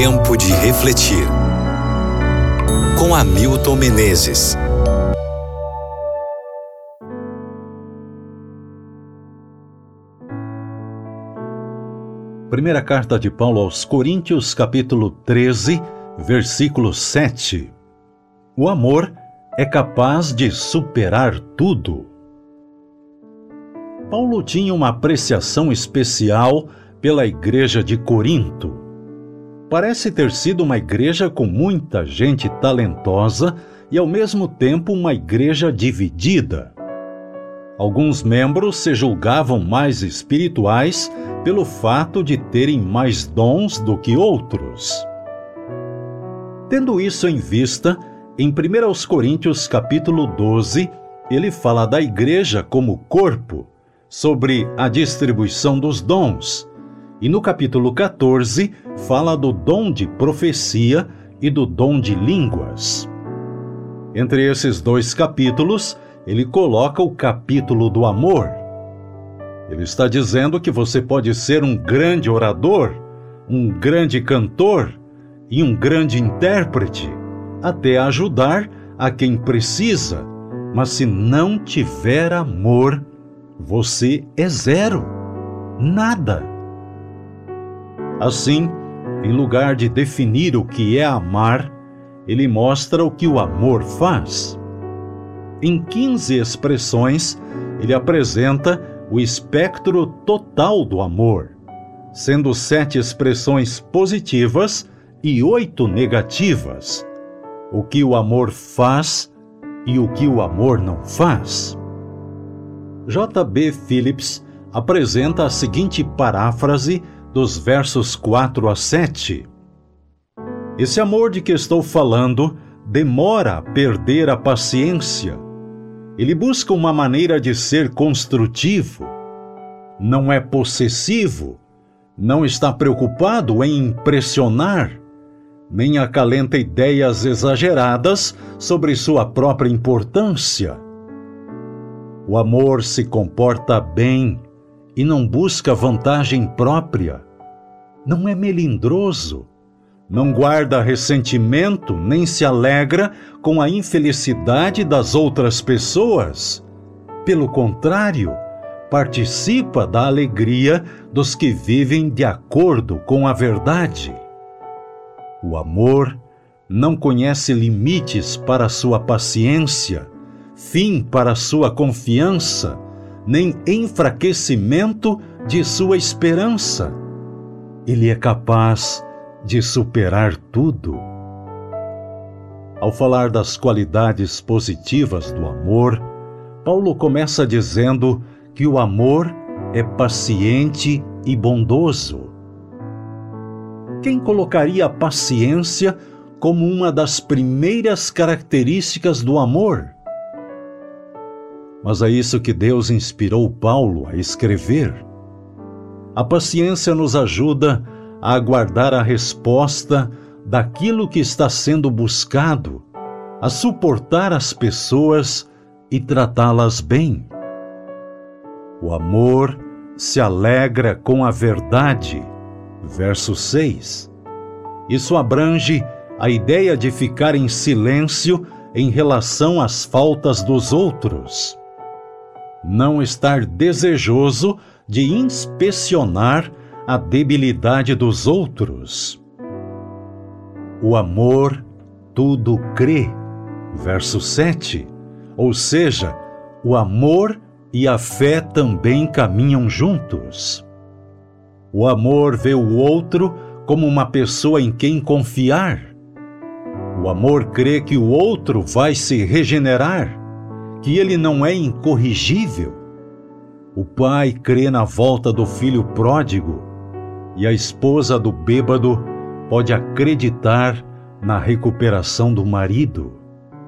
Tempo de refletir. Com Hamilton Menezes. Primeira carta de Paulo aos Coríntios, capítulo 13, versículo 7. O amor é capaz de superar tudo. Paulo tinha uma apreciação especial pela igreja de Corinto. Parece ter sido uma igreja com muita gente talentosa e, ao mesmo tempo, uma igreja dividida. Alguns membros se julgavam mais espirituais pelo fato de terem mais dons do que outros. Tendo isso em vista, em 1 Coríntios capítulo 12, ele fala da igreja como corpo, sobre a distribuição dos dons, e no capítulo 14 fala do dom de profecia e do dom de línguas. Entre esses dois capítulos, ele coloca o capítulo do amor. Ele está dizendo que você pode ser um grande orador, um grande cantor e um grande intérprete, até ajudar a quem precisa, mas se não tiver amor, você é zero, nada. Assim, em lugar de definir o que é amar, ele mostra o que o amor faz. Em 15 expressões, ele apresenta o espectro total do amor, sendo 7 expressões positivas e 8 negativas. O que o amor faz e o que o amor não faz. J.B. Phillips apresenta a seguinte paráfrase dos versos 4 a 7. Esse amor de que estou falando demora a perder a paciência. Ele busca uma maneira de ser construtivo. Não é possessivo. Não está preocupado em impressionar, nem acalenta ideias exageradas sobre sua própria importância. O amor se comporta bem e não busca vantagem própria. Não é melindroso. Não guarda ressentimento nem se alegra com a infelicidade das outras pessoas. Pelo contrário, participa da alegria dos que vivem de acordo com a verdade. O amor não conhece limites para sua paciência, fim para sua confiança, nem enfraquecimento de sua esperança. Ele é capaz de superar tudo. Ao falar das qualidades positivas do amor, Paulo começa dizendo que o amor é paciente e bondoso. Quem colocaria a paciência como uma das primeiras características do amor? Mas é isso que Deus inspirou Paulo a escrever. A paciência nos ajuda a aguardar a resposta daquilo que está sendo buscado, a suportar as pessoas e tratá-las bem. O amor se alegra com a verdade. Verso 6. Isso abrange a ideia de ficar em silêncio em relação às faltas dos outros. Não estar desejoso de inspecionar a debilidade dos outros. O amor tudo crê. Verso 7. Ou seja, o amor e a fé também caminham juntos. O amor vê o outro como uma pessoa em quem confiar. O amor crê que o outro vai se regenerar, que ele não é incorrigível. O pai crê na volta do filho pródigo e a esposa do bêbado pode acreditar na recuperação do marido.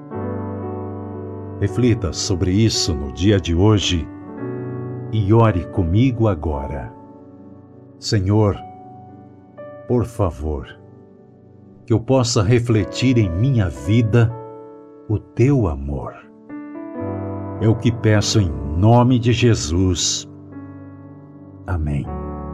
Reflita sobre isso no dia de hoje e ore comigo agora. Senhor, por favor, que eu possa refletir em minha vida o Teu amor. É o que peço em nome de Jesus. Amém.